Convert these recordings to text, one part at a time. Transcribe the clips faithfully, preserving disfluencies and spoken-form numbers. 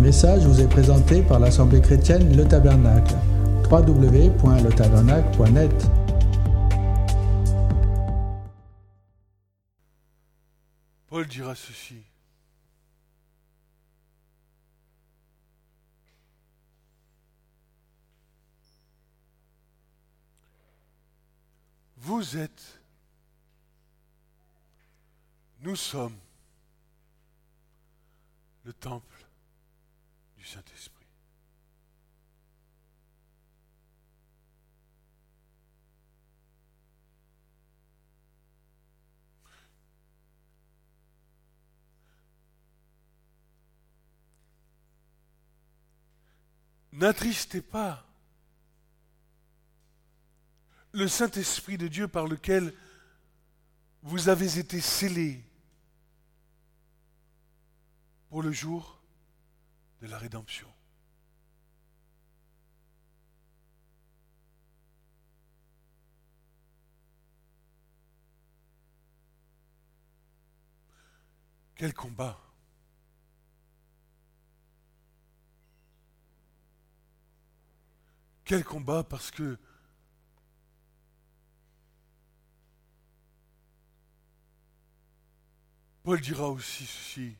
message vous est présenté par l'Assemblée chrétienne Le Tabernacle. w w w point le tabernacle point net Paul dira ceci. Vous êtes, nous sommes le temple du Saint-Esprit. N'attristez pas le Saint-Esprit de Dieu par lequel vous avez été scellés pour le jour de la rédemption. Quel combat! Quel combat, parce que Paul dira aussi ceci.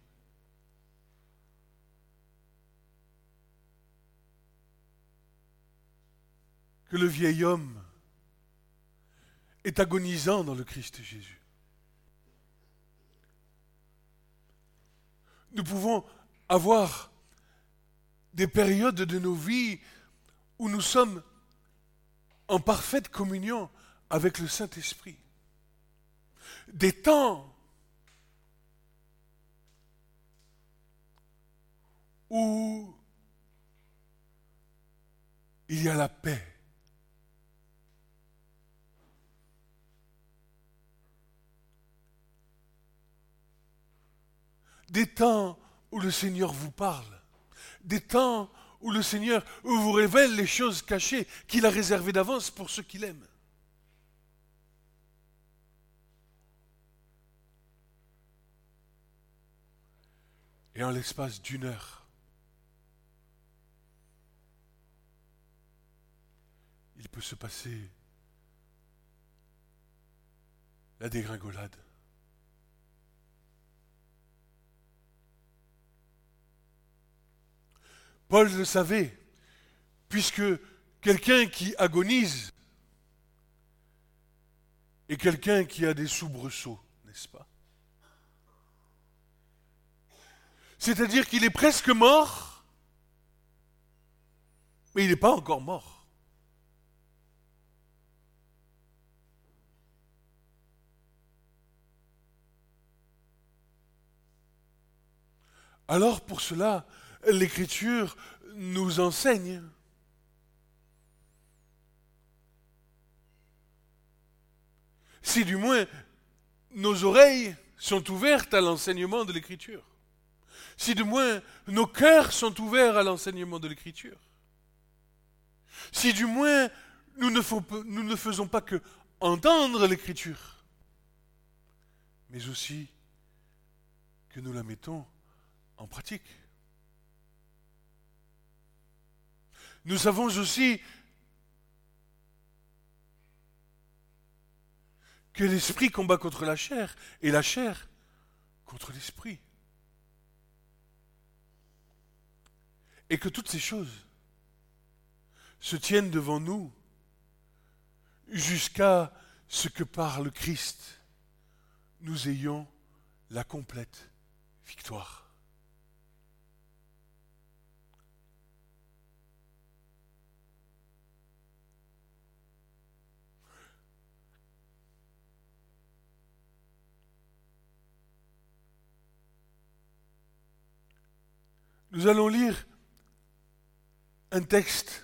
Que le vieil homme est agonisant dans le Christ Jésus. Nous pouvons avoir des périodes de nos vies où nous sommes en parfaite communion avec le Saint-Esprit. Des temps où il y a la paix. Des temps où le Seigneur vous parle. Des temps où le Seigneur vous révèle les choses cachées qu'il a réservées d'avance pour ceux qu'il aime. Et en l'espace d'une heure, il peut se passer la dégringolade. Paul le savait, puisque quelqu'un qui agonise est quelqu'un qui a des soubresauts, n'est-ce pas? C'est-à-dire qu'il est presque mort, mais il n'est pas encore mort. Alors pour cela, l'Écriture nous enseigne si du moins nos oreilles sont ouvertes à l'enseignement de l'Écriture, si du moins nos cœurs sont ouverts à l'enseignement de l'Écriture, si du moins nous ne, faut, nous ne faisons pas que entendre l'Écriture, mais aussi que nous la mettons en pratique. Nous savons aussi que l'esprit combat contre la chair et la chair contre l'esprit. Et que toutes ces choses se tiennent devant nous jusqu'à ce que par le Christ, nous ayons la complète victoire. Nous allons lire un texte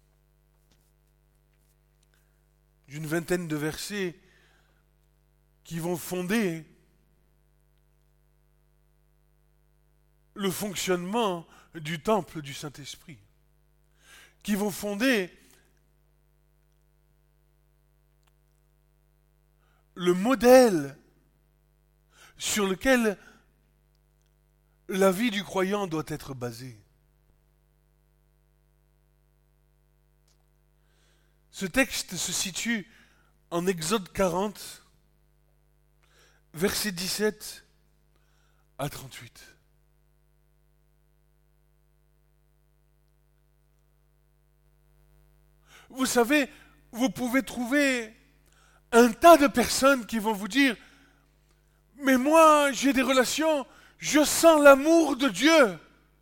d'une vingtaine de versets qui vont fonder le fonctionnement du temple du Saint-Esprit, qui vont fonder le modèle sur lequel la vie du croyant doit être basée. Ce texte se situe en Exode quarante, versets dix-sept à trente-huit. Vous savez, vous pouvez trouver un tas de personnes qui vont vous dire « Mais moi, j'ai des relations, je sens l'amour de Dieu. »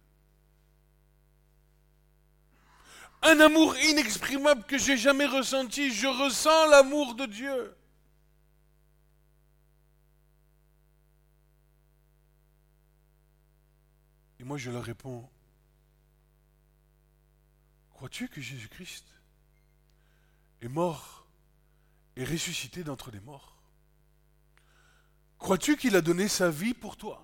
Un amour inexprimable que j'ai jamais ressenti, je ressens l'amour de Dieu. Et moi, je leur réponds, crois-tu que Jésus-Christ est mort et ressuscité d'entre les morts? Crois-tu qu'il a donné sa vie pour toi?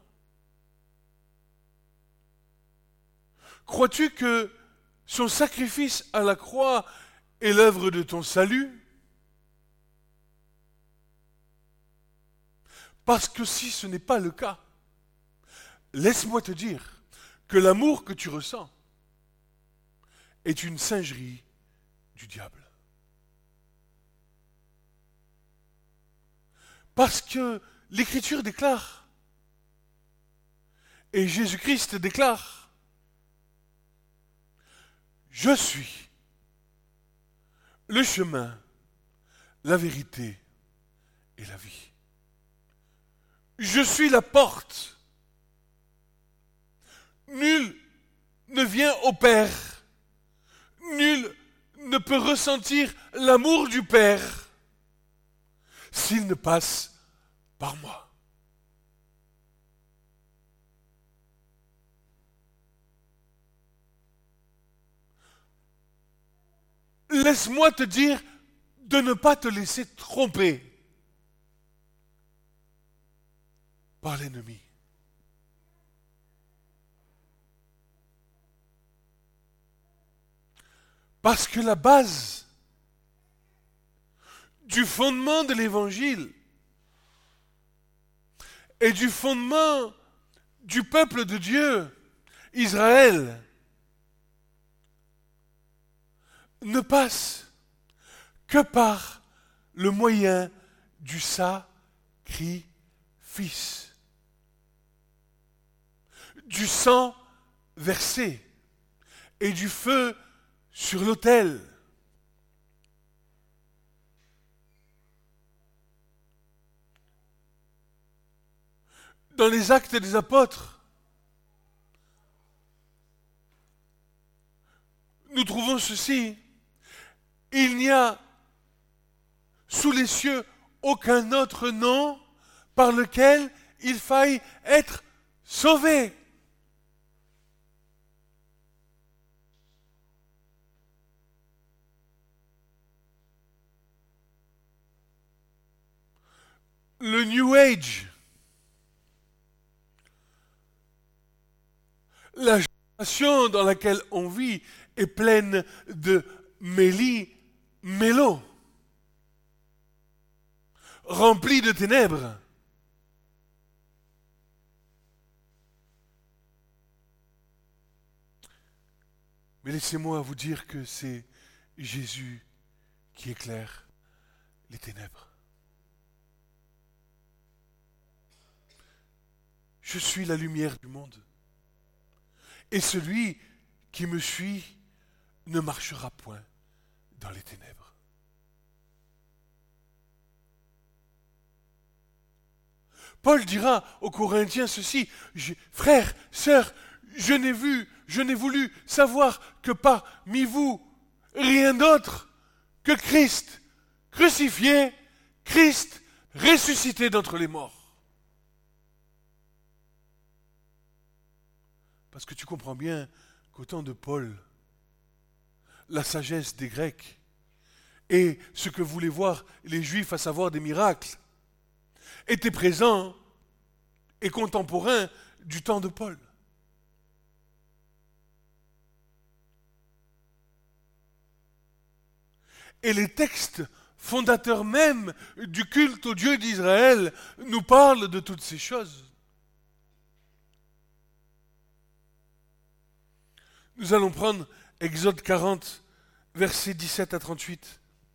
Crois-tu que son sacrifice à la croix est l'œuvre de ton salut? Parce que si ce n'est pas le cas, laisse-moi te dire que l'amour que tu ressens est une singerie du diable. Parce que l'Écriture déclare, et Jésus-Christ déclare, je suis le chemin, la vérité et la vie. Je suis la porte. Nul ne vient au Père. Nul ne peut ressentir l'amour du Père s'il ne passe par moi. Laisse-moi te dire de ne pas te laisser tromper par l'ennemi. Parce que la base du fondement de l'Évangile et du fondement du peuple de Dieu, Israël, ne passe que par le moyen du sacrifice, du sang versé et du feu sur l'autel. Dans les Actes des Apôtres, nous trouvons ceci. Il n'y a sous les cieux aucun autre nom par lequel il faille être sauvé. Le New Age, la génération dans laquelle on vit est pleine de méli-mélo, remplie de ténèbres. Mais laissez-moi vous dire que c'est Jésus qui éclaire les ténèbres. Je suis la lumière du monde. Et celui qui me suit ne marchera point dans les ténèbres. Paul dira aux Corinthiens ceci, frères, sœurs, je n'ai vu, je n'ai voulu savoir que parmi vous, rien d'autre que Christ crucifié, Christ ressuscité d'entre les morts. Parce que tu comprends bien qu'au temps de Paul, la sagesse des Grecs et ce que voulaient voir les Juifs, à savoir des miracles, étaient présents et contemporains du temps de Paul. Et les textes fondateurs même du culte au Dieu d'Israël nous parlent de toutes ces choses. Nous allons prendre Exode quarante, versets dix-sept à trente-huit.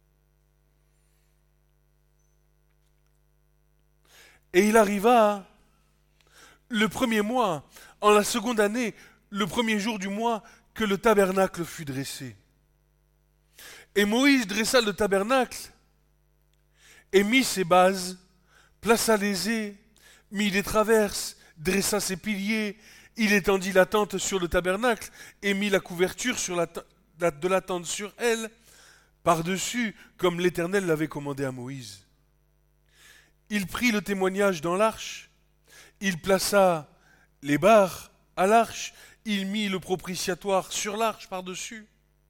Et il arriva le premier mois, en la seconde année, le premier jour du mois, que le tabernacle fut dressé. Et Moïse dressa le tabernacle, et mit ses bases, plaça les ais, mit des traverses, dressa ses piliers, il étendit la tente sur le tabernacle, et mit la couverture sur la, la, de la tente sur elle, par-dessus, comme l'Éternel l'avait commandé à Moïse. Il prit le témoignage dans l'arche, il plaça les barres à l'arche, il mit le propitiatoire sur l'arche par-dessus.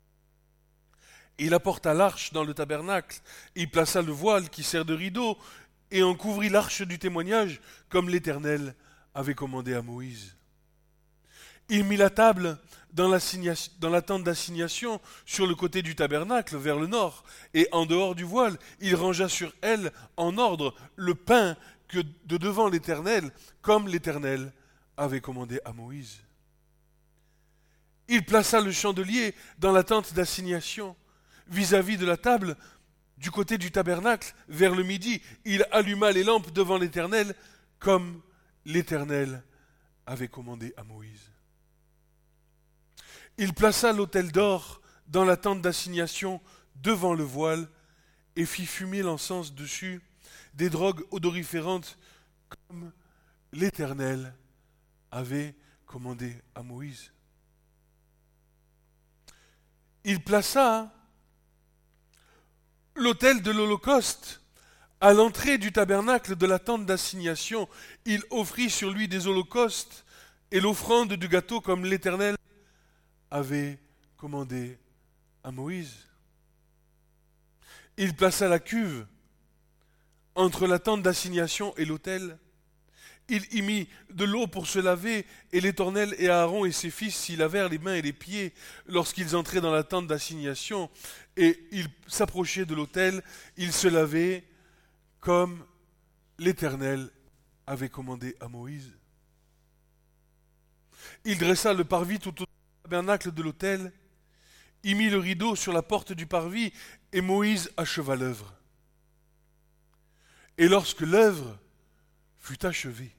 Il apporta l'arche dans le tabernacle, il plaça le voile qui sert de rideau, et en couvrit l'arche du témoignage, comme l'Éternel avait commandé à Moïse. Il mit la table dans la, dans la tente d'assignation sur le côté du tabernacle, vers le nord, et en dehors du voile, il rangea sur elle, en ordre, le pain que de devant l'Éternel, comme l'Éternel avait commandé à Moïse. Il plaça le chandelier dans la tente d'assignation, vis-à-vis de la table, du côté du tabernacle, vers le midi. Il alluma les lampes devant l'Éternel, comme l'Éternel avait commandé à Moïse. Il plaça l'autel d'or dans la tente d'assignation devant le voile et fit fumer l'encens dessus, des drogues odoriférantes comme l'Éternel avait commandé à Moïse. Il plaça l'autel de l'Holocauste à l'entrée du tabernacle de la tente d'assignation. Il offrit sur lui des holocaustes et l'offrande du gâteau comme l'Éternel avait commandé à Moïse. Il plaça la cuve entre la tente d'assignation et l'autel. Il y mit de l'eau pour se laver, et l'Éternel et Aaron et ses fils s'y lavèrent les mains et les pieds lorsqu'ils entraient dans la tente d'assignation, et ils s'approchaient de l'autel, ils se lavaient comme l'Éternel avait commandé à Moïse. Il dressa le parvis tout autour du tabernacle de l'autel, il mit le rideau sur la porte du parvis, et Moïse acheva l'œuvre. Et lorsque l'œuvre fut achevée,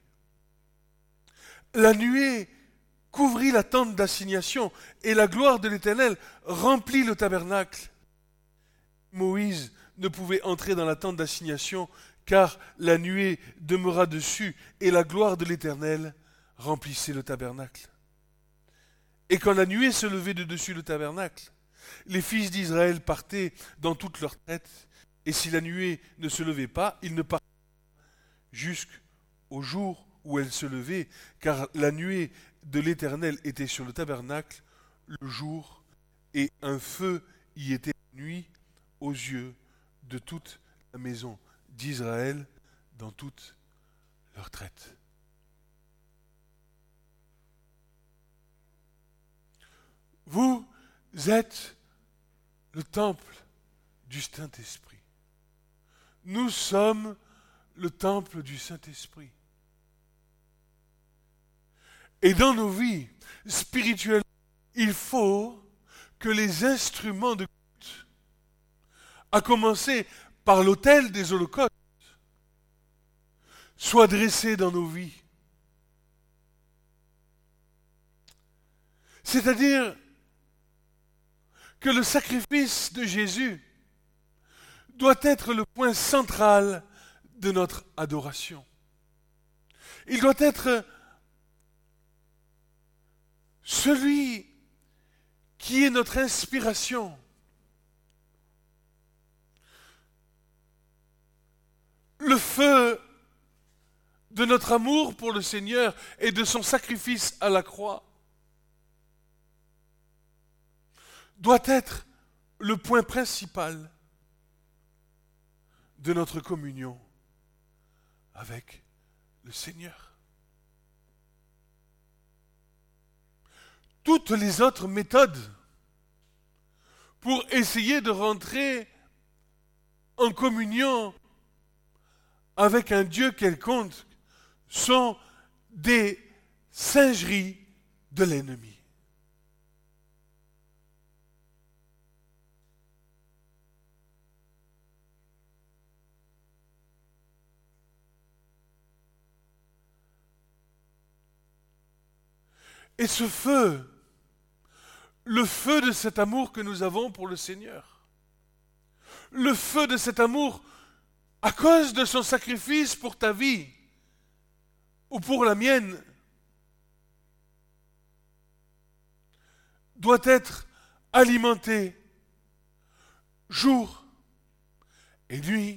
la nuée couvrit la tente d'assignation, et la gloire de l'Éternel remplit le tabernacle. Moïse ne pouvait entrer dans la tente d'assignation, car la nuée demeura dessus, et la gloire de l'Éternel remplissait le tabernacle. Et quand la nuée se levait de dessus le tabernacle, les fils d'Israël partaient dans toute leur traite, et si la nuée ne se levait pas, ils ne partaient jusqu'au jour où elle se levait, car la nuée de l'Éternel était sur le tabernacle le jour, et un feu y était la nuit aux yeux de toute la maison d'Israël dans toute leur traite. Vous êtes le temple du Saint-Esprit. Nous sommes le temple du Saint-Esprit. Et dans nos vies spirituelles, il faut que les instruments de culte, à commencer par l'autel des holocaustes, soient dressés dans nos vies. C'est-à-dire que le sacrifice de Jésus doit être le point central de notre adoration. Il doit être celui qui est notre inspiration. Le feu de notre amour pour le Seigneur et de son sacrifice à la croix doit être le point principal de notre communion avec le Seigneur. Toutes les autres méthodes pour essayer de rentrer en communion avec un Dieu quelconque sont des singeries de l'ennemi. Et ce feu, le feu de cet amour que nous avons pour le Seigneur, le feu de cet amour à cause de son sacrifice pour ta vie ou pour la mienne, doit être alimenté jour et nuit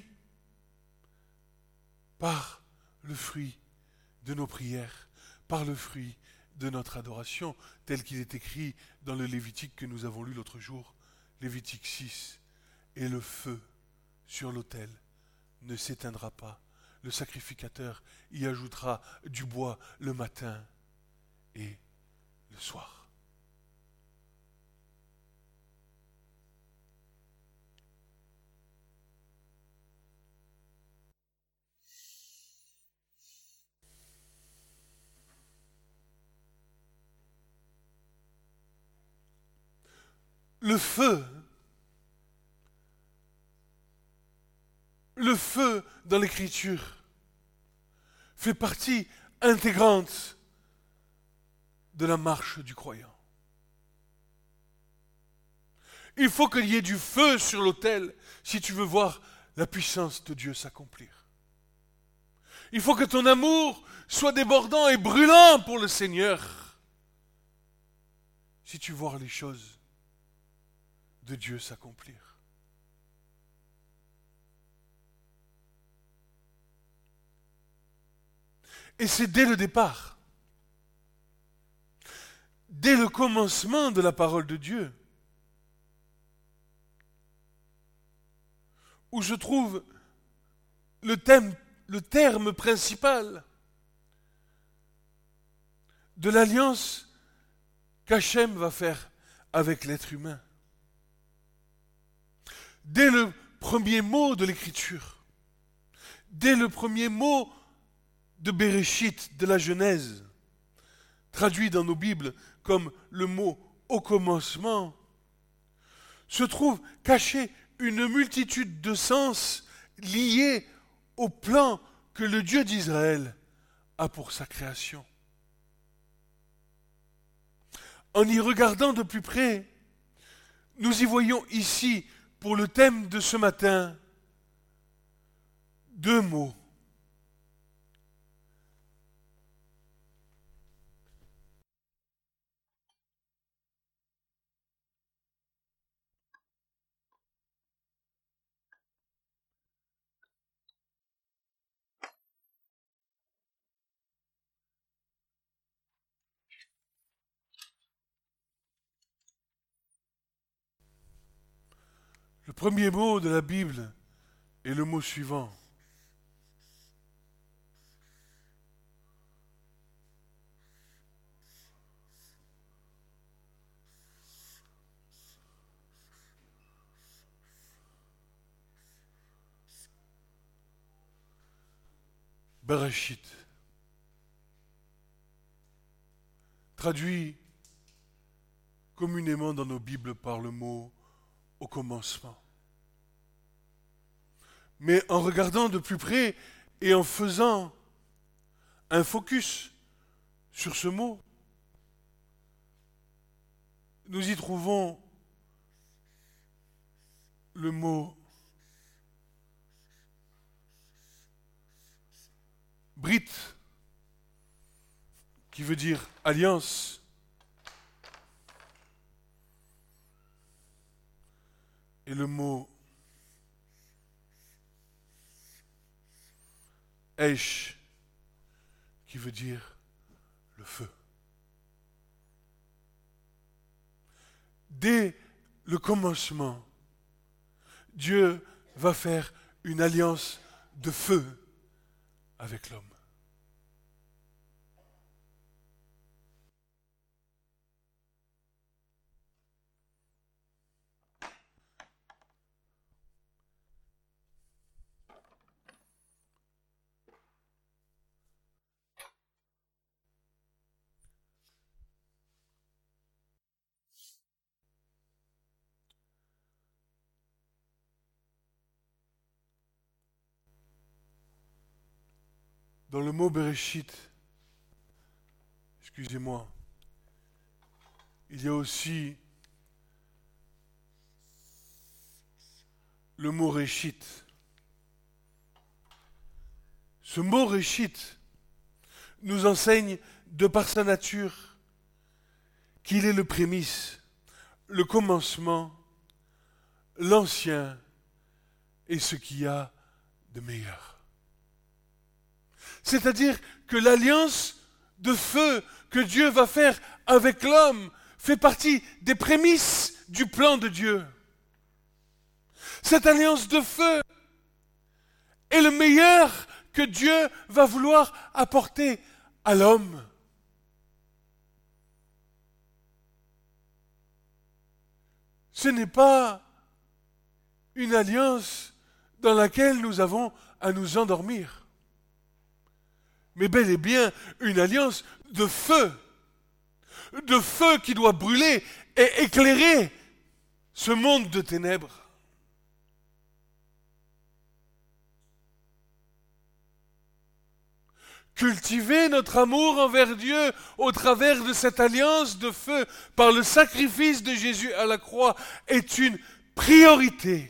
par le fruit de nos prières, par le fruit de notre adoration, tel qu'il est écrit dans le Lévitique que nous avons lu l'autre jour, Lévitique six. Et le feu sur l'autel ne s'éteindra pas. Le sacrificateur y ajoutera du bois le matin et le soir. Le feu, le feu dans l'Écriture fait partie intégrante de la marche du croyant. Il faut qu'il y ait du feu sur l'autel si tu veux voir la puissance de Dieu s'accomplir. Il faut que ton amour soit débordant et brûlant pour le Seigneur si tu veux voir les choses de Dieu s'accomplir. Et c'est dès le départ, dès le commencement de la parole de Dieu, où je trouve le thème, le terme principal de l'alliance qu'Hachem va faire avec l'être humain. Dès le premier mot de l'Écriture, dès le premier mot de Bereshit, de la Genèse, traduit dans nos Bibles comme le mot « au commencement », se trouve caché une multitude de sens liés au plan que le Dieu d'Israël a pour sa création. En y regardant de plus près, nous y voyons ici, pour le thème de ce matin, deux mots. Le premier mot de la Bible est le mot suivant. Bereshit. Traduit communément dans nos Bibles par le mot « au commencement ». Mais en regardant de plus près et en faisant un focus sur ce mot, nous y trouvons le mot Brit, qui veut dire alliance. Et le mot Eish, qui veut dire le feu. Dès le commencement, Dieu va faire une alliance de feu avec l'homme. Dans le mot Bereshit, excusez-moi, il y a aussi le mot réchit. Ce mot réchit nous enseigne de par sa nature qu'il est le prémisse, le commencement, l'ancien et ce qu'il y a de meilleur. C'est-à-dire que l'alliance de feu que Dieu va faire avec l'homme fait partie des prémices du plan de Dieu. Cette alliance de feu est le meilleur que Dieu va vouloir apporter à l'homme. Ce n'est pas une alliance dans laquelle nous avons à nous endormir, mais bel et bien une alliance de feu, de feu qui doit brûler et éclairer ce monde de ténèbres. Cultiver notre amour envers Dieu au travers de cette alliance de feu par le sacrifice de Jésus à la croix est une priorité.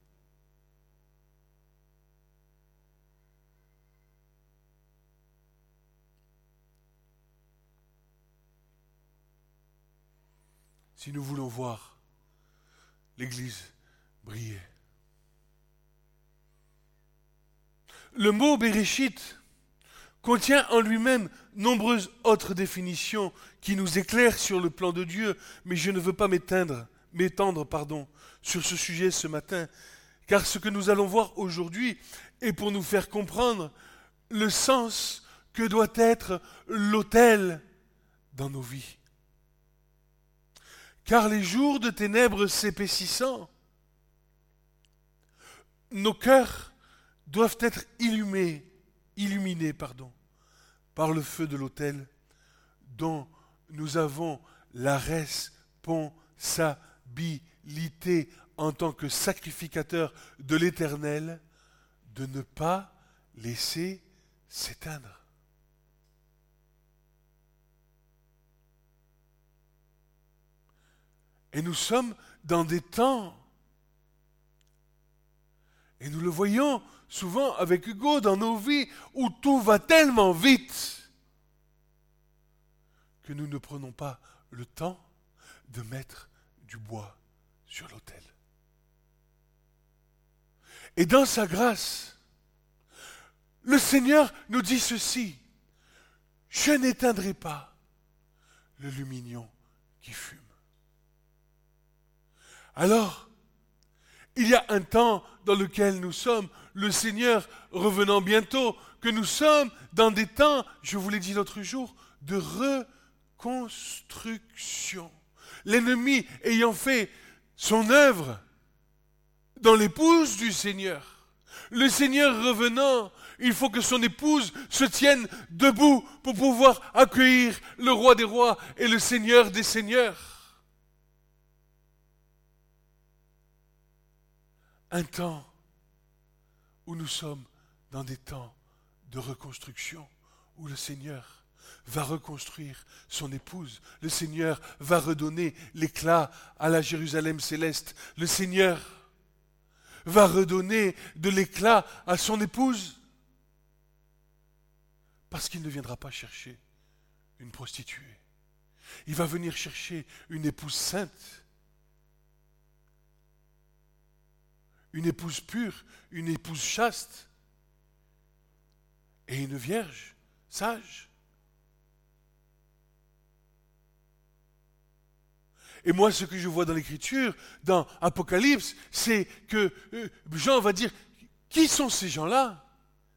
Si nous voulons voir l'Église briller. Le mot Béréchit contient en lui-même nombreuses autres définitions qui nous éclairent sur le plan de Dieu, mais je ne veux pas m'éteindre, m'étendre pardon, sur ce sujet ce matin, car ce que nous allons voir aujourd'hui est pour nous faire comprendre le sens que doit être l'autel dans nos vies. Car les jours de ténèbres s'épaississant, nos cœurs doivent être illuminés, illuminés pardon, par le feu de l'autel dont nous avons la responsabilité en tant que sacrificateurs de l'Éternel de ne pas laisser s'éteindre. Et nous sommes dans des temps, et nous le voyons souvent avec Hugo dans nos vies, où tout va tellement vite que nous ne prenons pas le temps de mettre du bois sur l'autel. Et dans sa grâce, le Seigneur nous dit ceci: je n'éteindrai pas le lumignon qui fume. Alors, il y a un temps dans lequel nous sommes, le Seigneur revenant bientôt, que nous sommes dans des temps, je vous l'ai dit l'autre jour, de reconstruction. L'ennemi ayant fait son œuvre dans l'épouse du Seigneur. Le Seigneur revenant, il faut que son épouse se tienne debout pour pouvoir accueillir le roi des rois et le Seigneur des seigneurs. Un temps où nous sommes dans des temps de reconstruction, où le Seigneur va reconstruire son épouse. Le Seigneur va redonner l'éclat à la Jérusalem céleste. Le Seigneur va redonner de l'éclat à son épouse. Parce qu'il ne viendra pas chercher une prostituée. Il va venir chercher une épouse sainte. Une épouse pure, une épouse chaste et une vierge sage. Et moi, ce que je vois dans l'Écriture, dans Apocalypse, c'est que euh, Jean va dire, qui sont ces gens-là?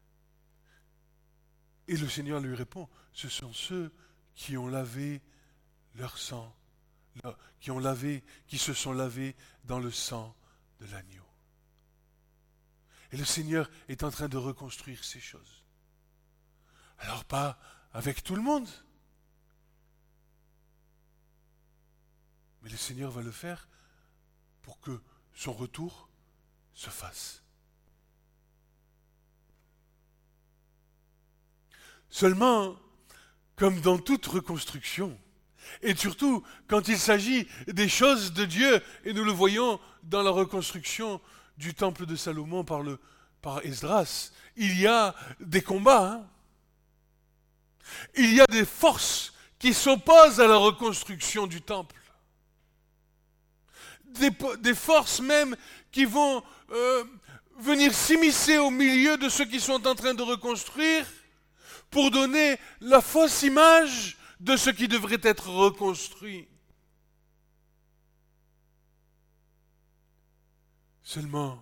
Et le Seigneur lui répond, ce sont ceux qui ont lavé leur sang, qui ont lavé, qui se sont lavés dans le sang de l'agneau. Et le Seigneur est en train de reconstruire ces choses. Alors pas avec tout le monde, mais le Seigneur va le faire pour que son retour se fasse. Seulement, comme dans toute reconstruction, Et surtout, quand il s'agit des choses de Dieu, et nous le voyons dans la reconstruction du temple de Salomon par, le, par Esdras, il y a des combats. Hein. Il y a des forces qui s'opposent à la reconstruction du temple. Des, des forces même qui vont euh, venir s'immiscer au milieu de ceux qui sont en train de reconstruire pour donner la fausse image de ce qui devrait être reconstruit. Seulement,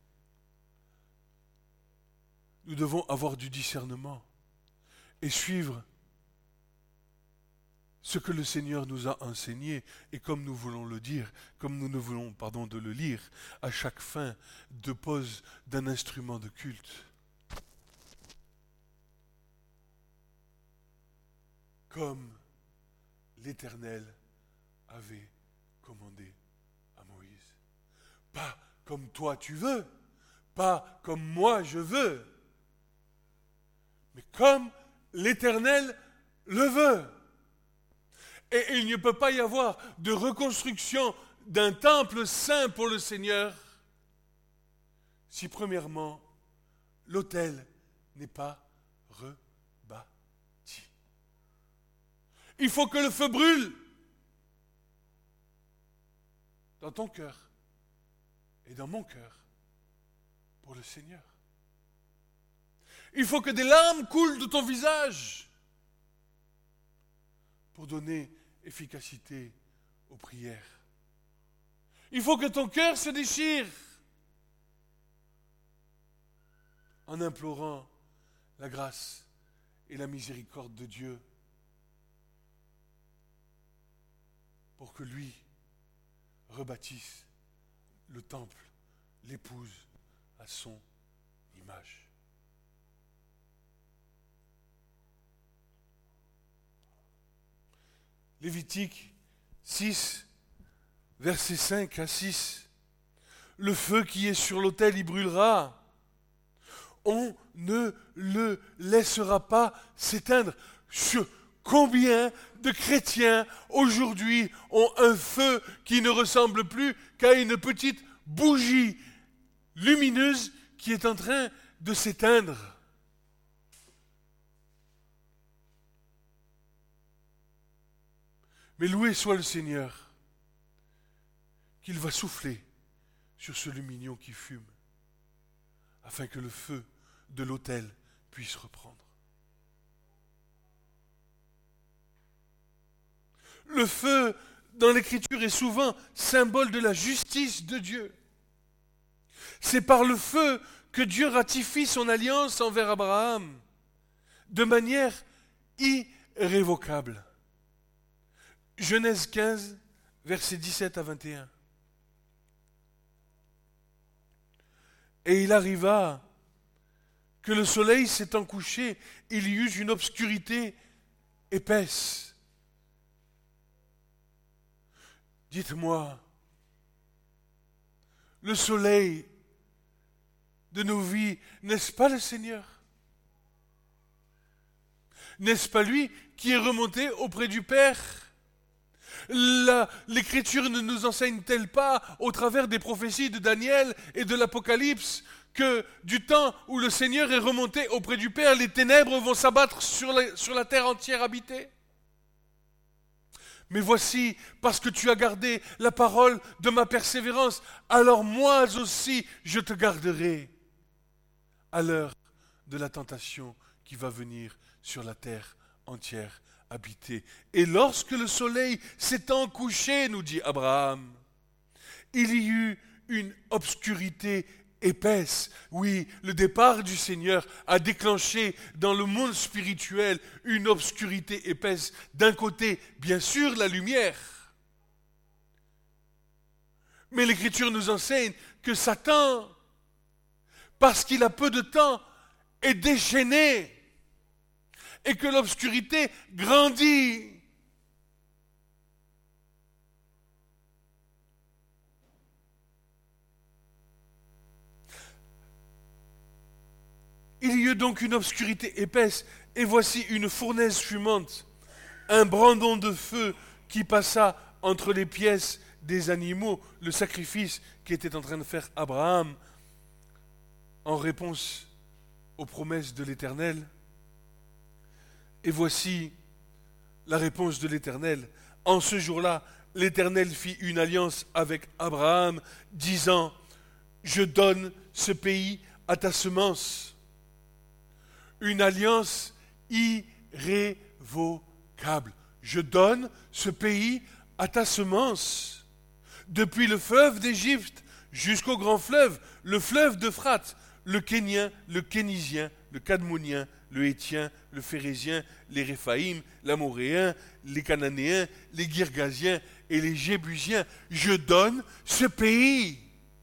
nous devons avoir du discernement et suivre ce que le Seigneur nous a enseigné, et comme nous voulons le dire, comme nous ne voulons, pardon, de le lire, à chaque fin de pose d'un instrument de culte. Comme l'Éternel avait commandé à Moïse. Pas comme toi tu veux, pas comme moi je veux, mais comme l'Éternel le veut. Et il ne peut pas y avoir de reconstruction d'un temple saint pour le Seigneur si premièrement l'autel n'est pas rebâti. Il faut que le feu brûle dans ton cœur et dans mon cœur pour le Seigneur. Il faut que des larmes coulent de ton visage pour donner efficacité aux prières. Il faut que ton cœur se déchire en implorant la grâce et la miséricorde de Dieu pour que lui rebâtisse le temple, l'épouse à son image. Lévitique six, versets cinq à six. Le feu qui est sur l'autel y brûlera. On ne le laissera pas s'éteindre. Sur combien de chrétiens aujourd'hui ont un feu qui ne ressemble plus qu'à une petite bougie lumineuse qui est en train de s'éteindre? Mais loué soit le Seigneur, qu'il va souffler sur ce lumignon qui fume, afin que le feu de l'autel puisse reprendre. Le feu, dans l'Écriture, est souvent symbole de la justice de Dieu. C'est par le feu que Dieu ratifie son alliance envers Abraham, de manière irrévocable. Genèse quinze, versets dix-sept à vingt et un. Et il arriva que le soleil s'étant couché, il y eut une obscurité épaisse. Dites-moi, le soleil de nos vies, n'est-ce pas le Seigneur? N'est-ce pas lui qui est remonté auprès du Père? La, L'Écriture ne nous enseigne-t-elle pas, au travers des prophéties de Daniel et de l'Apocalypse, que du temps où le Seigneur est remonté auprès du Père, les ténèbres vont s'abattre sur la, sur la terre entière habitée? Mais voici, parce que tu as gardé la parole de ma persévérance, alors moi aussi je te garderai à l'heure de la tentation qui va venir sur la terre entière habitée. Et lorsque le soleil s'étant couché, nous dit Abraham, il y eut une obscurité épaisse. Oui, le départ du Seigneur a déclenché dans le monde spirituel une obscurité épaisse. D'un côté, bien sûr, la lumière. Mais l'Écriture nous enseigne que Satan, parce qu'il a peu de temps, est déchaîné et que l'obscurité grandit. Il y eut donc une obscurité épaisse, et voici une fournaise fumante, un brandon de feu qui passa entre les pièces des animaux le sacrifice qu'était en train de faire Abraham en réponse aux promesses de l'Éternel. Et voici la réponse de l'Éternel. En ce jour-là, l'Éternel fit une alliance avec Abraham, disant, « Je donne ce pays à ta semence. » Une alliance irrévocable. Je donne ce pays à ta semence. Depuis le fleuve d'Égypte jusqu'au grand fleuve, le fleuve d'Euphrate, le Kénien, le Kénisien, le Cadmonien, le Hétien, le Phérézien, les Réphaïm, l'Amoréen, les Cananéens, les Girgasiens et les Jébusiens. Je donne ce pays.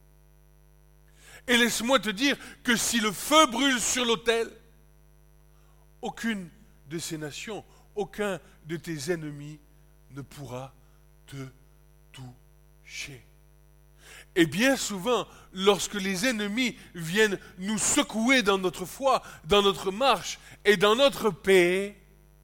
Et laisse-moi te dire que si le feu brûle sur l'autel, aucune de ces nations, aucun de tes ennemis ne pourra te toucher. Et bien souvent, lorsque les ennemis viennent nous secouer dans notre foi, dans notre marche et dans notre paix,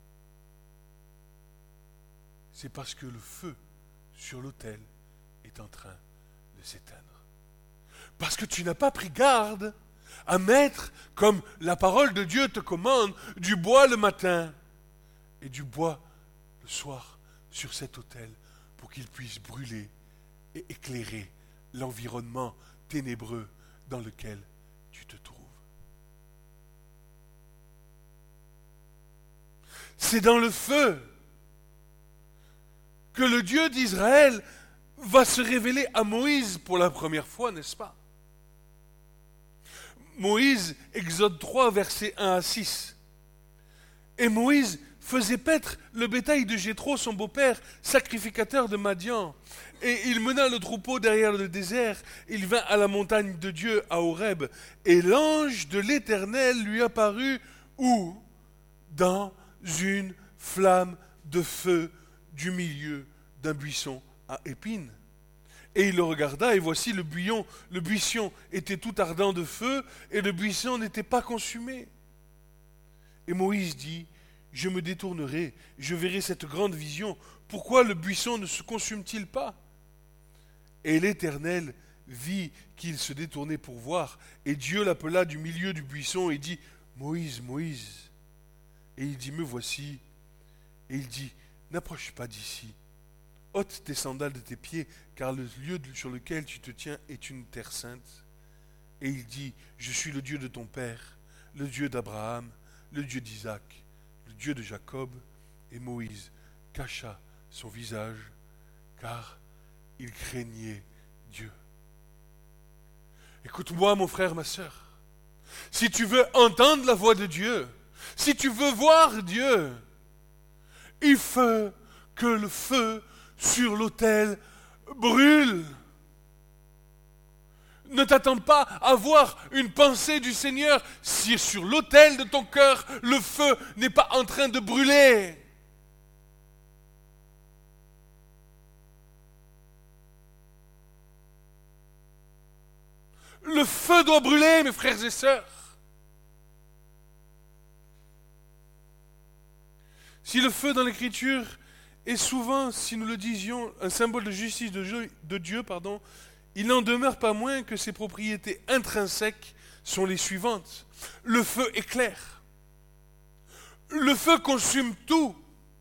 c'est parce que le feu sur l'autel est en train de s'éteindre. Parce que tu n'as pas pris garde à mettre, comme la parole de Dieu te commande, du bois le matin et du bois le soir sur cet autel pour qu'il puisse brûler et éclairer l'environnement ténébreux dans lequel tu te trouves. C'est dans le feu que le Dieu d'Israël va se révéler à Moïse pour la première fois, n'est-ce pas? Moïse, Exode trois, versets un à six. Et Moïse faisait paître le bétail de Jéthro, son beau-père, sacrificateur de Madian. Et il mena le troupeau derrière le désert. Il vint à la montagne de Dieu, à Horeb. Et l'ange de l'Éternel lui apparut où? Dans une flamme de feu du milieu d'un buisson à épines. Et il le regarda, et voici le buisson, le buisson était tout ardent de feu, et le buisson n'était pas consumé. Et Moïse dit, je me détournerai, je verrai cette grande vision. Pourquoi le buisson ne se consume-t-il pas? Et l'Éternel vit qu'il se détournait pour voir, et Dieu l'appela du milieu du buisson et dit, Moïse, Moïse. Et il dit, me voici. Et il dit, n'approche pas d'ici. Ôte tes sandales de tes pieds, car le lieu sur lequel tu te tiens est une terre sainte. Et il dit, je suis le Dieu de ton père, le Dieu d'Abraham, le Dieu d'Isaac, le Dieu de Jacob. Et Moïse cacha son visage, car il craignait Dieu. Écoute-moi, mon frère, ma sœur. Si tu veux entendre la voix de Dieu, si tu veux voir Dieu, il faut que le feu sur l'autel brûle. Ne t'attends pas à voir une pensée du Seigneur si sur l'autel de ton cœur, le feu n'est pas en train de brûler. Le feu doit brûler, mes frères et sœurs. Si le feu dans l'Écriture est souvent, si nous le disions, un symbole de justice de Dieu, de Dieu pardon, il n'en demeure pas moins que ses propriétés intrinsèques sont les suivantes. Le feu éclaire. Le feu consume tout.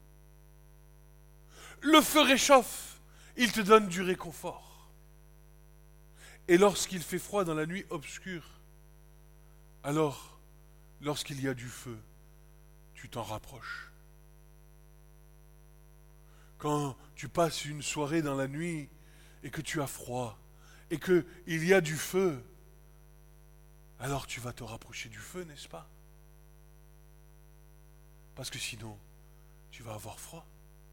Le feu réchauffe. Il te donne du réconfort. Et lorsqu'il fait froid dans la nuit obscure, alors, lorsqu'il y a du feu, tu t'en rapproches. Quand tu passes une soirée dans la nuit et que tu as froid et qu'il y a du feu, alors tu vas te rapprocher du feu, n'est-ce pas? Parce que sinon, tu vas avoir froid.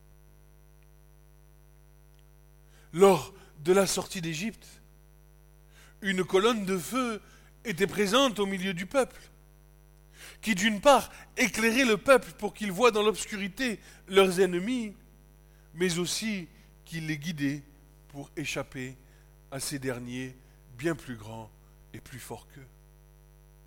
Lors de la sortie d'Égypte, une colonne de feu était présente au milieu du peuple, qui d'une part éclairait le peuple pour qu'ils voient dans l'obscurité leurs ennemis, mais aussi qu'il les guidait pour échapper à ces derniers bien plus grands et plus forts qu'eux.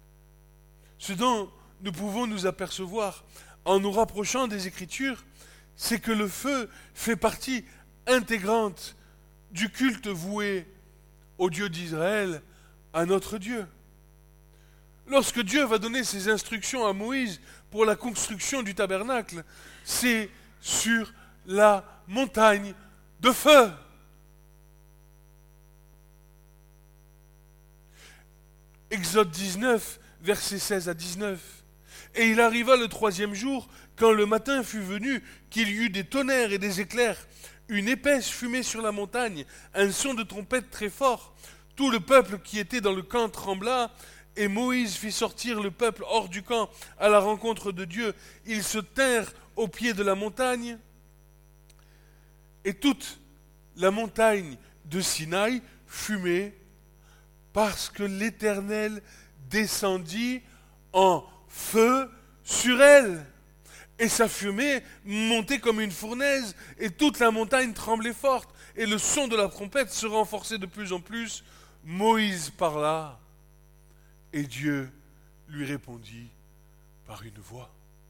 Ce dont nous pouvons nous apercevoir en nous rapprochant des Écritures, c'est que le feu fait partie intégrante du culte voué au Dieu d'Israël, à notre Dieu. Lorsque Dieu va donner ses instructions à Moïse pour la construction du tabernacle, c'est sur la montagne de feu. Exode dix-neuf, versets seize à dix-neuf. Et il arriva le troisième jour, quand le matin fut venu, qu'il y eut des tonnerres et des éclairs, une épaisse fumée sur la montagne, un son de trompette très fort. Tout le peuple qui était dans le camp trembla, et Moïse fit sortir le peuple hors du camp à la rencontre de Dieu. Ils se tinrent au pied de la montagne, et toute la montagne de Sinaï fumait, parce que l'Éternel descendit en feu sur elle. Et sa fumée montait comme une fournaise, et toute la montagne tremblait forte, et le son de la trompette se renforçait de plus en plus. Moïse parla, et Dieu lui répondit par une voix.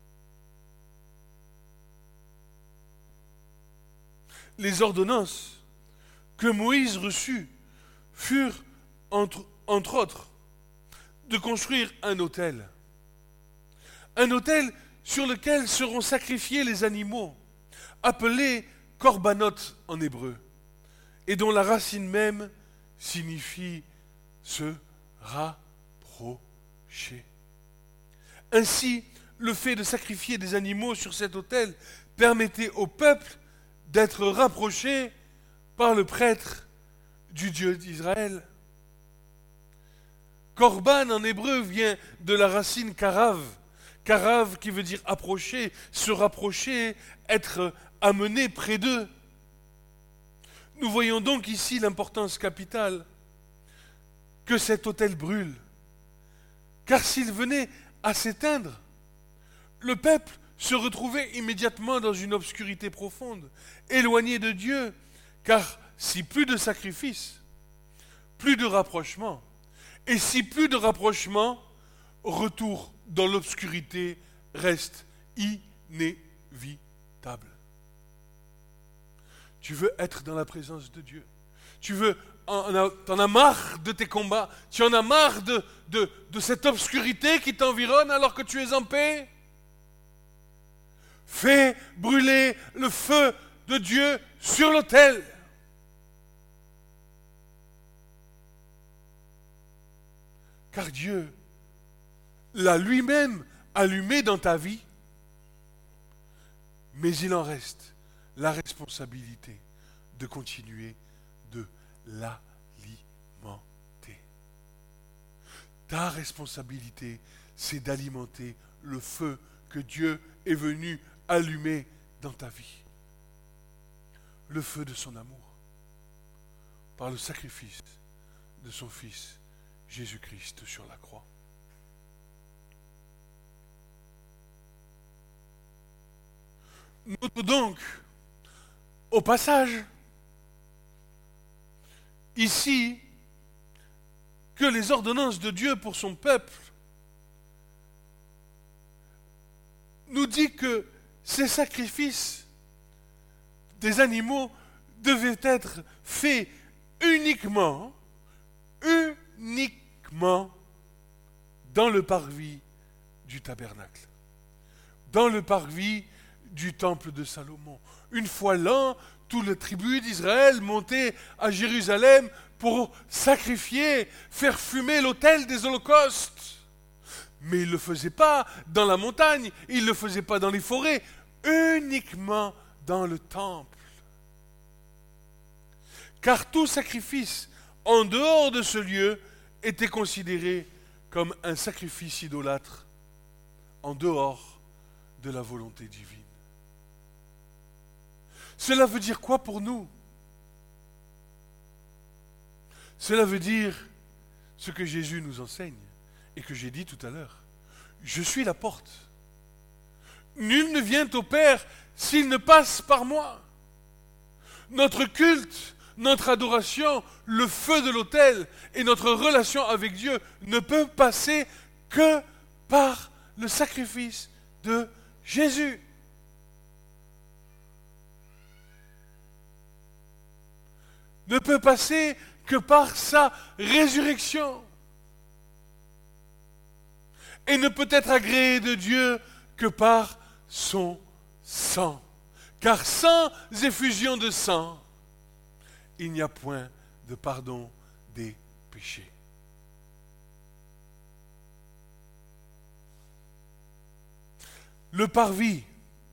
Les ordonnances que Moïse reçut furent, entre, entre autres, de construire un autel. Un autel sur lequel seront sacrifiés les animaux, appelés korbanot en hébreu, et dont la racine même signifie se rapprocher. Ainsi, le fait de sacrifier des animaux sur cet autel permettait au peuple d'être rapproché par le prêtre du Dieu d'Israël. Korban en hébreu vient de la racine karav, karav qui veut dire approcher, se rapprocher, être amené près d'eux. Nous voyons donc ici l'importance capitale que cet autel brûle, car s'il venait à s'éteindre, le peuple se retrouvait immédiatement dans une obscurité profonde, éloigné de Dieu, car si plus de sacrifice, plus de rapprochement, et si plus de rapprochement, retour dans l'obscurité reste inévitable. Tu veux être dans la présence de Dieu. Tu veux, t'en as marre de tes combats. Tu en as marre de, de, de cette obscurité qui t'environne alors que tu es en paix. Fais brûler le feu de Dieu sur l'autel. Car Dieu l'a lui-même allumé dans ta vie, mais il en reste la responsabilité de continuer de l'alimenter. Ta responsabilité, c'est d'alimenter le feu que Dieu est venu allumer dans ta vie. Le feu de son amour, par le sacrifice de son Fils Jésus-Christ sur la croix. Notons donc, au passage, ici, que les ordonnances de Dieu pour son peuple nous dit que ces sacrifices des animaux devaient être faits uniquement, uniquement dans le parvis du tabernacle, dans le parvis du temple de Salomon. Une fois l'an, tout le tribut d'Israël montait à Jérusalem pour sacrifier, faire fumer l'autel des holocaustes. Mais il ne le faisait pas dans la montagne, il ne le faisait pas dans les forêts, uniquement dans le temple. Car tout sacrifice en dehors de ce lieu était considéré comme un sacrifice idolâtre en dehors de la volonté divine. Cela veut dire quoi pour nous? Cela veut dire ce que Jésus nous enseigne et que j'ai dit tout à l'heure. Je suis la porte. Nul ne vient au Père s'il ne passe par moi. Notre culte, notre adoration, le feu de l'autel et notre relation avec Dieu ne peut passer que par le sacrifice de Jésus. ne peut passer que par sa résurrection. Et ne peut être agréé de Dieu que par son sang. Car sans effusion de sang, il n'y a point de pardon des péchés. Le parvis.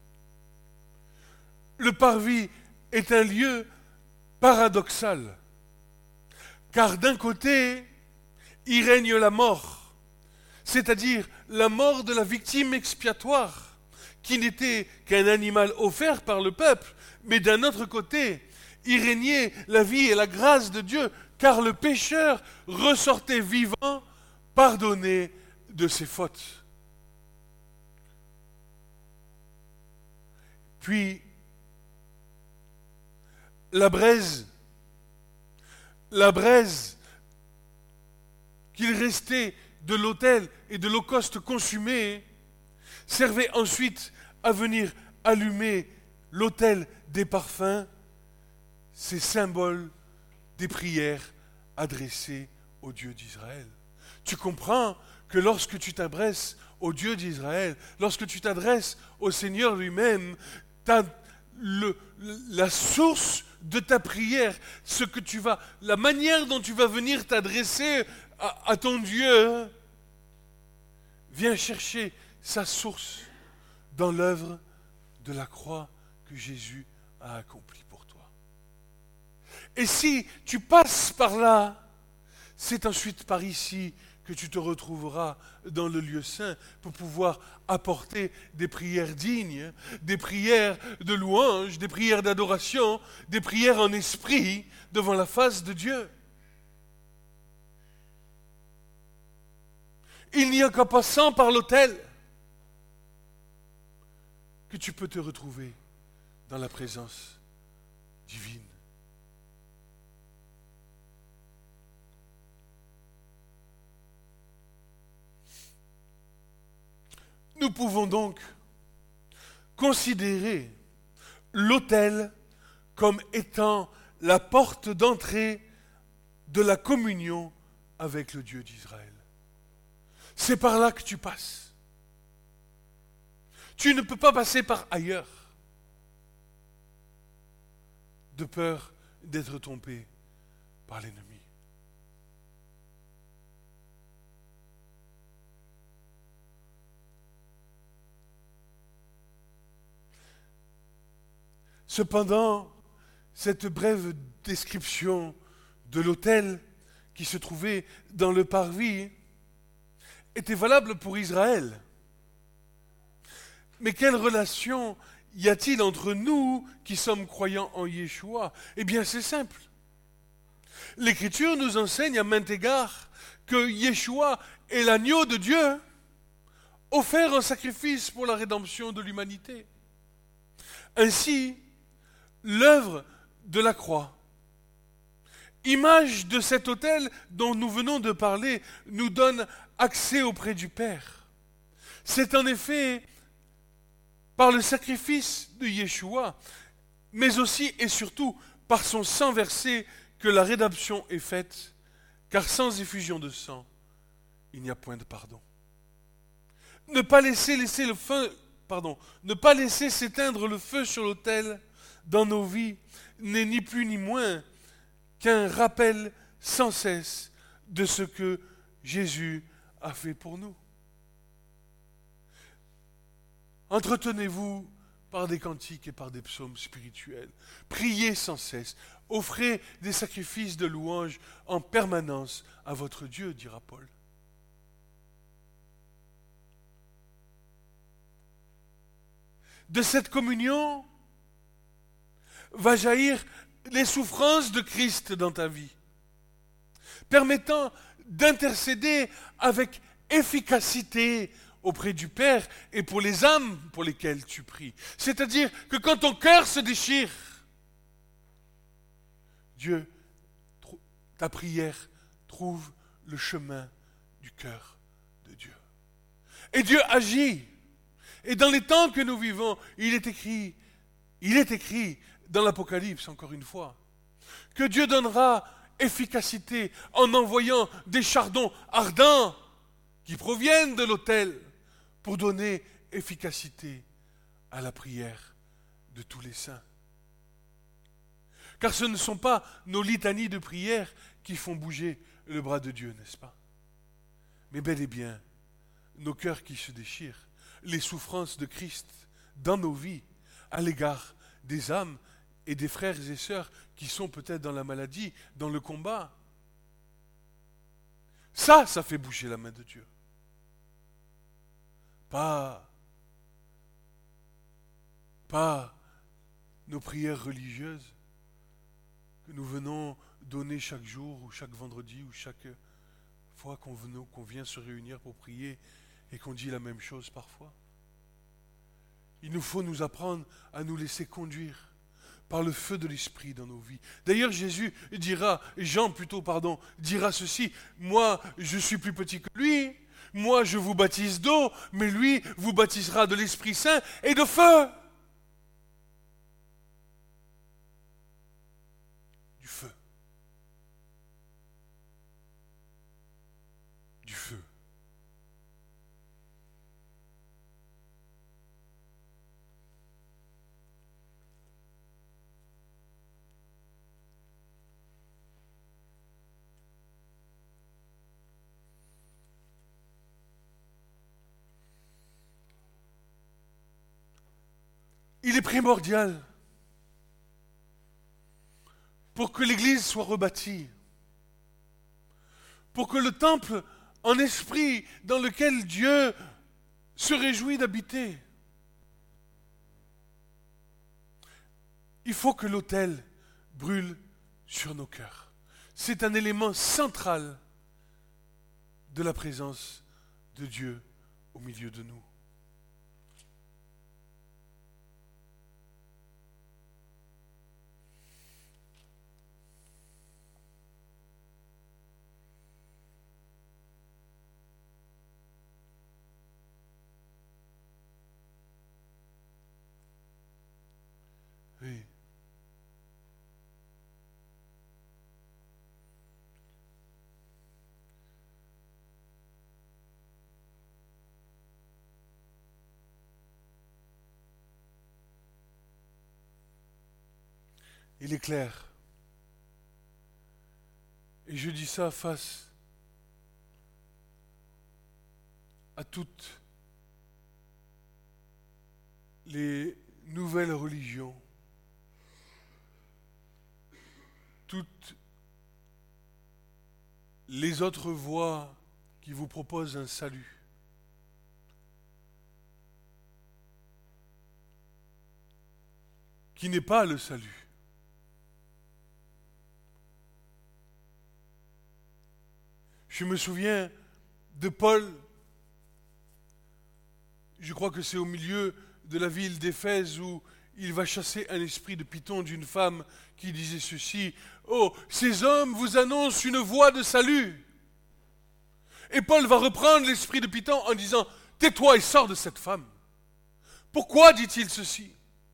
Le parvis est un lieu paradoxal. Car d'un côté, il règne la mort, c'est-à-dire la mort de la victime expiatoire, qui n'était qu'un animal offert par le peuple, mais d'un autre côté, il régnait la vie et la grâce de Dieu, car le pécheur ressortait vivant, pardonné de ses fautes. Puis, la braise, la braise qu'il restait de l'autel et de l'holocauste consumé servait ensuite à venir allumer l'autel des parfums, ces symboles des prières adressées au Dieu d'Israël. Tu comprends que lorsque tu t'adresses au Dieu d'Israël, lorsque tu t'adresses au Seigneur lui-même, t'as le, la source de ta prière, ce que tu vas, la manière dont tu vas venir t'adresser à, à ton Dieu, vient chercher sa source dans l'œuvre de la croix que Jésus a accomplie pour toi. Et si tu passes par là, c'est ensuite par ici que tu te retrouveras dans le lieu saint pour pouvoir apporter des prières dignes, des prières de louange, des prières d'adoration, des prières en esprit devant la face de Dieu. Il n'y a qu'en passant par l'autel que tu peux te retrouver dans la présence divine. Nous pouvons donc considérer l'autel comme étant la porte d'entrée de la communion avec le Dieu d'Israël. C'est par là que tu passes. Tu ne peux pas passer par ailleurs, de peur d'être trompé par l'ennemi. Cependant, cette brève description de l'autel qui se trouvait dans le parvis était valable pour Israël. Mais quelle relation y a-t-il entre nous qui sommes croyants en Yeshua ? Eh bien, c'est simple. L'Écriture nous enseigne à maints égards que Yeshua est l'agneau de Dieu, offert en sacrifice pour la rédemption de l'humanité. Ainsi, l'œuvre de la croix, image de cet autel dont nous venons de parler, nous donne accès auprès du Père. C'est en effet par le sacrifice de Yeshua, mais aussi et surtout par son sang versé que la rédemption est faite, car sans effusion de sang, il n'y a point de pardon. Ne pas laisser, laisser le feu, pardon, ne pas laisser s'éteindre le feu sur l'autel dans nos vies n'est ni plus ni moins qu'un rappel sans cesse de ce que Jésus a fait pour nous. Entretenez-vous par des cantiques et par des psaumes spirituels. Priez sans cesse. Offrez des sacrifices de louange en permanence à votre Dieu, dira Paul. De cette communion va jaillir les souffrances de Christ dans ta vie, permettant d'intercéder avec efficacité auprès du Père et pour les âmes pour lesquelles tu pries. C'est-à-dire que quand ton cœur se déchire, Dieu, ta prière trouve le chemin du cœur de Dieu. Et Dieu agit. Et dans les temps que nous vivons, il est écrit, il est écrit dans l'Apocalypse, encore une fois, que Dieu donnera efficacité en envoyant des chardons ardents qui proviennent de l'autel pour donner efficacité à la prière de tous les saints. Car ce ne sont pas nos litanies de prière qui font bouger le bras de Dieu, n'est-ce pas? Mais bel et bien, nos cœurs qui se déchirent, les souffrances de Christ dans nos vies à l'égard des âmes et des frères et sœurs qui sont peut-être dans la maladie, dans le combat. Ça, ça fait bouger la main de Dieu. Pas, pas nos prières religieuses que nous venons donner chaque jour ou chaque vendredi ou chaque fois qu'on vient, qu'on vient se réunir pour prier et qu'on dit la même chose parfois. Il nous faut nous apprendre à nous laisser conduire par le feu de l'Esprit dans nos vies. D'ailleurs, Jésus dira, Jean plutôt, pardon, dira ceci, moi, je suis plus petit que lui, moi, je vous baptise d'eau, mais lui vous baptisera de l'Esprit Saint et de feu. Du feu. Du feu. Il est primordial pour que l'Église soit rebâtie, pour que le temple en esprit dans lequel Dieu se réjouit d'habiter, il faut que l'autel brûle sur nos cœurs. C'est un élément central de la présence de Dieu au milieu de nous. Oui. Il est clair. Et je dis ça face à toutes les nouvelles religions, toutes les autres voies qui vous proposent un salut. Qui n'est pas le salut. Je me souviens de Paul, je crois que c'est au milieu de la ville d'Éphèse où il va chasser un esprit de python d'une femme qui disait ceci, « Oh, ces hommes vous annoncent une voie de salut !» Et Paul va reprendre l'esprit de python en disant, « Tais-toi et sors de cette femme. » Pourquoi dit-il ceci?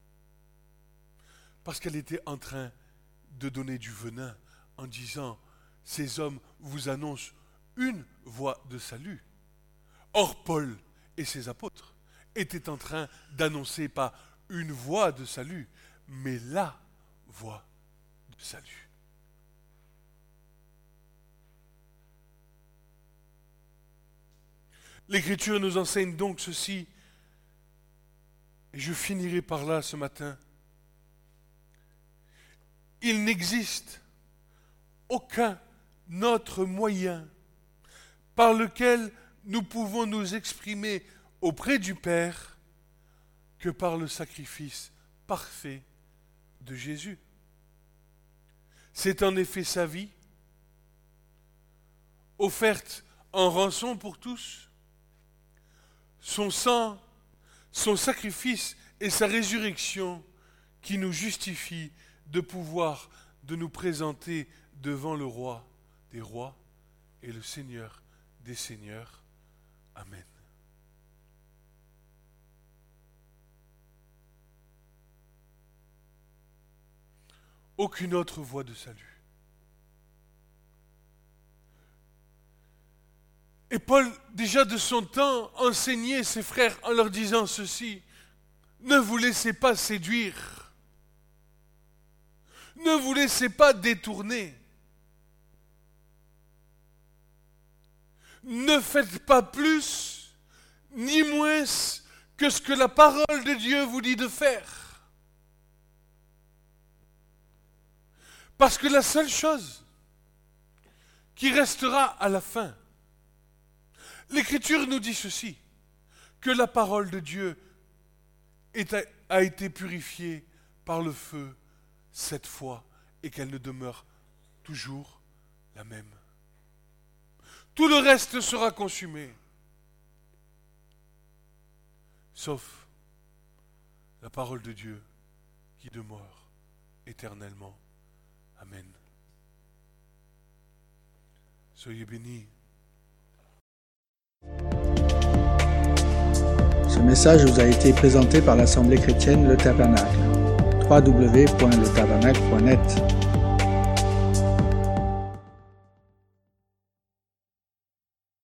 Parce qu'elle était en train de donner du venin en disant, « Ces hommes vous annoncent une voie de salut. » Or, Paul et ses apôtres étaient en train d'annoncer pas une voie de salut, mais la voie de salut. L'Écriture nous enseigne donc ceci, et je finirai par là ce matin. Il n'existe aucun autre moyen par lequel nous pouvons nous exprimer auprès du Père que par le sacrifice parfait de Jésus. C'est en effet sa vie, offerte en rançon pour tous, son sang, son sacrifice et sa résurrection qui nous justifient de pouvoir de nous présenter devant le roi des rois et le Seigneur des seigneurs. Amen. aucune autre voie de salut. Et Paul, déjà de son temps, enseignait ses frères en leur disant ceci: ne vous laissez pas séduire, ne vous laissez pas détourner, ne faites pas plus ni moins que ce que la parole de Dieu vous dit de faire. Parce que la seule chose qui restera à la fin, l'Écriture nous dit ceci, que la parole de Dieu est, a été purifiée par le feu sept fois et qu'elle ne demeure toujours la même. Tout le reste sera consumé, sauf la parole de Dieu qui demeure éternellement. Amen. Soyez bénis. Ce message vous a été présenté par l'Assemblée chrétienne Le Tabernacle. w w w point le tabernacle point net